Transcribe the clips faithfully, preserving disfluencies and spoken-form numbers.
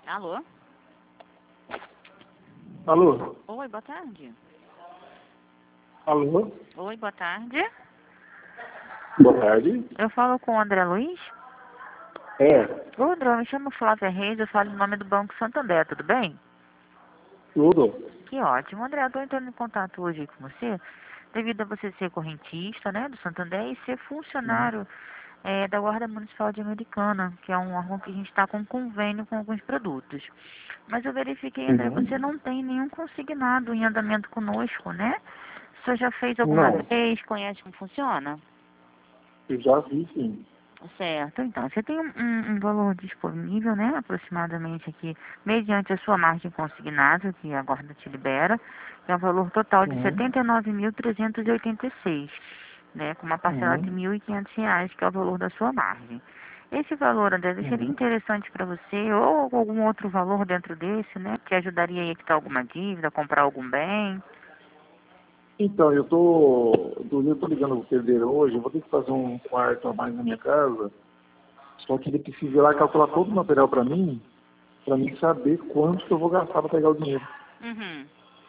Alô? Alô? Oi, boa tarde. Alô? Oi, boa tarde. Boa tarde. Eu falo com o André Luiz. É, Ô, André, eu me chamo Flávia Reis, eu falo em nome do Banco Santander, tudo bem? tudo. Que ótimo. André, eu estou entrando em contato hoje com você, devido a você ser correntista, né, do Santander e ser Hum. funcionário é, da Guarda Municipal de Americana, que é um órgão que a gente está com convênio com alguns produtos. Mas eu verifiquei, André, você Uhum. não tem nenhum consignado em andamento conosco, né? O senhor já fez alguma Não, vez, conhece como funciona? eu já vi sim. Certo, então, você tem um, um- um valor disponível, né, aproximadamente aqui, mediante a sua margem consignada, que a guarda te libera, que é um valor total de Uhum. setenta e nove mil trezentos e oitenta e seis, né, com uma parcela de Uhum. mil e quinhentos reais, que é o valor da sua margem. Esse valor, André, seria Uhum. interessante para você, ou algum outro valor dentro desse, né, que ajudaria a quitar alguma dívida, comprar algum bem? Então, eu tô, eu tô ligando o pedreiro hoje, eu vou ter que fazer um quarto a mais na minha casa, só que ele precisa ir lá calcular todo o material para mim, para mim saber quanto que eu vou gastar para pegar o dinheiro. Uhum.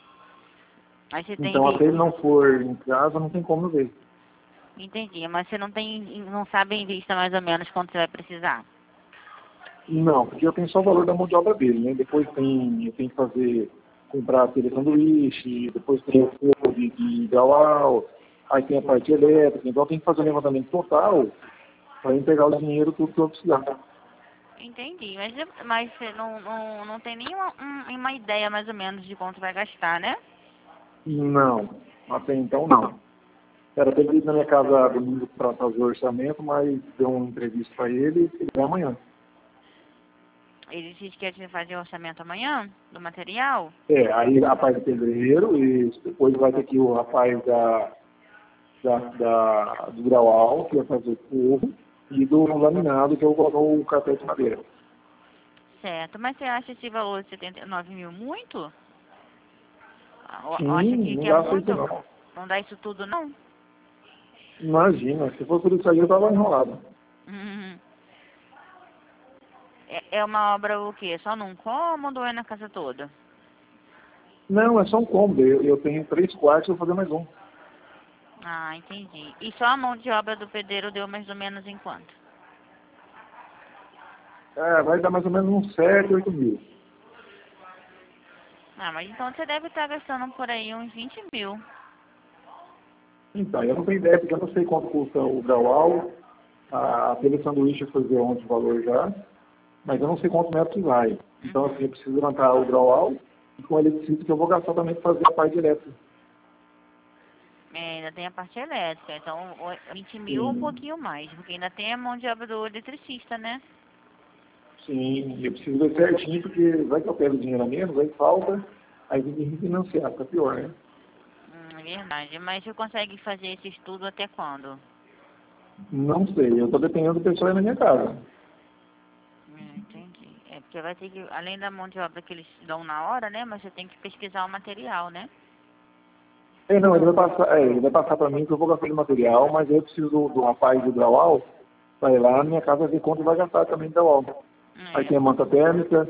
Aí você tem Então, vi... até ele não for em casa, não tem como eu ver. Entendi, mas você não tem, não sabe em vista mais ou menos quanto você vai precisar? Não, porque eu tenho só o valor da mão de obra dele, né? Depois tem, eu tenho que fazer, comprar aquele sanduíche, depois tem o forro de, de grau, aí tem a parte elétrica, então tem que fazer um levantamento total para eu pegar o dinheiro tudo que eu precisar. Entendi, mas, mas você não, não, não tem nenhuma um- uma ideia mais ou menos de quanto vai gastar, né? Não, até então não. Era ter ido na minha casa domingo para fazer o orçamento, mas deu uma entrevista para ele, ele vai amanhã. Ele disse que ia fazer o orçamento amanhã do material. É, aí a parte do pedreiro, e depois vai ter aqui o rapaz da, da, da, do grau que vai fazer o forro, e do laminado, que é o, o carpete de madeira. Certo, mas você acha esse valor de setenta e nove mil muito? Ah, ou- Acha Sim, que, não que é dá pra isso muito? não. Não dá isso tudo, não? Imagina, se fosse por isso aí eu tava enrolado. Uhum. É, é uma obra o quê? Só num cômodo ou é na casa toda? Não, é só um cômodo. Eu, eu tenho três quartos, eu vou fazer mais um. Ah, entendi. E só a mão de obra do pedreiro deu mais ou menos em quanto? É, vai dar mais ou menos uns sete, oito mil. Ah, mas então você deve estar gastando por aí uns vinte mil. Então, eu não tenho ideia, porque eu não sei quanto custa o grau. A tele sanduíche foi ver ontem o valor já, mas eu não sei quantos metros vai. Então, assim, Uhum. eu preciso levantar o grau e com ele preciso que eu vou gastar também para fazer a parte elétrica. É, ainda tem a parte elétrica, então o- vinte mil ou um Sim, pouquinho mais, porque ainda tem a mão de obra do eletricista, né? sim, eu preciso ver certinho, porque vai que eu pego dinheiro a menos, aí falta, aí tem que refinanciar, fica pior, né? Hum, é verdade. Mas você consegue fazer esse estudo até quando? Não sei, eu estou dependendo do pessoal aí na minha casa. Hum, entendi. É porque vai ter que, além da mão de obra que eles dão na hora, né? Mas você tem que pesquisar o material, né? É, não, ele vai passar, é, ele vai passar para mim que eu vou gastar de material, mas eu preciso do, do rapaz do Graual para ir lá na minha casa ver quanto vai gastar também do Graual. Aí É. tem a manta térmica,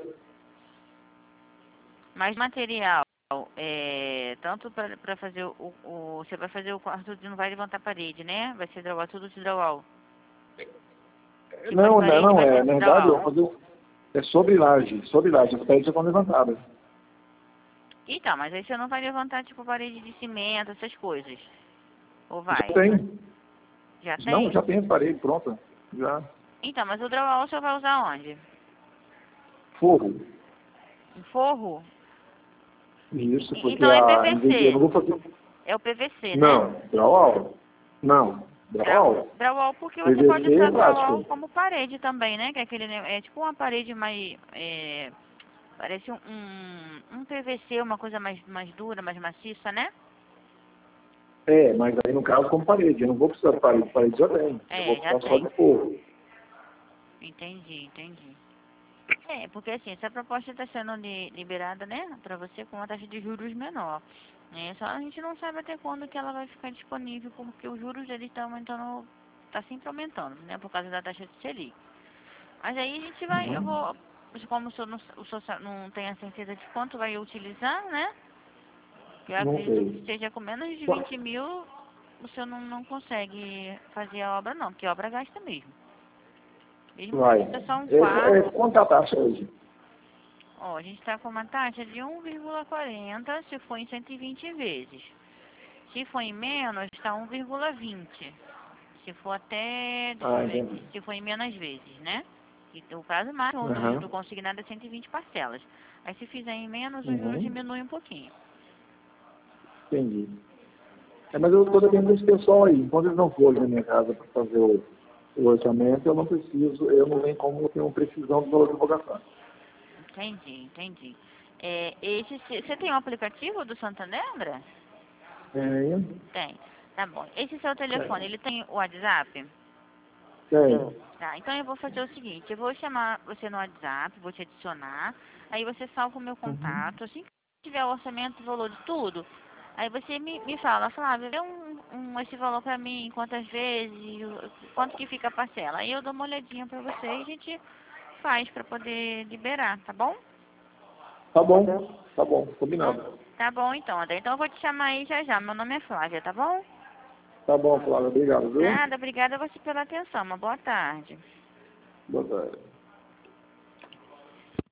Mas material, é, tanto para fazer o, o. Você vai fazer o quarto de não vai levantar parede, né? Vai ser drywall, tudo de drywall. Tipo, as não, não, paredes não, vai é, ser na de verdade eu drywall. vou fazer, um- é sobre laje, sobre laje, as paredes já estão levantadas. Então, mas aí você não vai levantar, tipo, parede de cimento, essas coisas. Ou Já vai? tem, Já não, tem? já tem as paredes prontas, já, Então, mas o drywall você vai usar onde? forro. Um forro? Isso, E- porque Então é a, em vez de- eu não P V C. vou fazer, É o P V C, né? não, Graual, não, Draw- Graual, Drywall, porque você pode P V C usar é drywall plástico. como parede também, né? Que é aquele, ne- é tipo uma parede mais, é, parece um, um, um P V C, uma coisa mais, mais dura, mais maciça, né? É, mas aí no caso como parede, eu não vou precisar de parede, parede já tem, eu vou É, já precisar só tem. de forro. Entendi, entendi. É, porque assim, essa proposta está sendo li- liberada, né, para você com uma taxa de juros menor. Né? Só a gente não sabe até quando que ela vai ficar disponível, porque os juros eles estão aumentando, tá sempre aumentando, né, por causa da taxa de Selic. Mas aí a gente vai, eu Uhum. vou como o senhor não, o senhor não tem a certeza de quanto vai utilizar, né? Eu Não acredito sei. que seja com menos de Qua- vinte mil, o senhor não, não consegue fazer a obra não, porque a obra gasta mesmo. Mesmo que Vai. seja só um É, é, quarto. quanto é a taxa hoje? Ó, a gente está com uma taxa de um vírgula quarenta se for em cento e vinte vezes. Se for em menos, está um vírgula vinte. Se for até, deixa Ah, eu ver entendi. aqui, se for em menos vezes, né? E o prazo máximo do, Aham. do consignado é cento e vinte parcelas. Aí se fizer em menos, os juros Uhum. diminuem um pouquinho. Entendi. É, mas eu estou dependendo desse pessoal aí. Enquanto eles não forem na minha casa para fazer o, o orçamento, eu não preciso, eu não tenho como ter uma precisão do valor que eu vou gastar. Entendi, entendi. É, esse, você tem um aplicativo do Santander, André? É, Tem. Tá bom. Esse seu telefone, é, ele tem o WhatsApp? é. Tá, então eu vou fazer o seguinte, eu vou chamar você no WhatsApp, vou te adicionar, aí você salva o meu Uhum. contato, assim que tiver o orçamento, o valor de tudo, aí você me, me fala, Flávia, dê um, um, esse valor pra mim, quantas vezes, o- quanto que fica a parcela. Aí eu dou uma olhadinha pra você e a gente faz pra poder liberar, tá bom? Tá bom, tá bom, Então, combinado. tá bom então, André. Então eu vou te chamar aí já já, meu nome é Flávia, tá bom? Tá bom, Flávio, obrigado, viu? Nada, obrigada a você pela atenção, uma boa tarde. Boa tarde.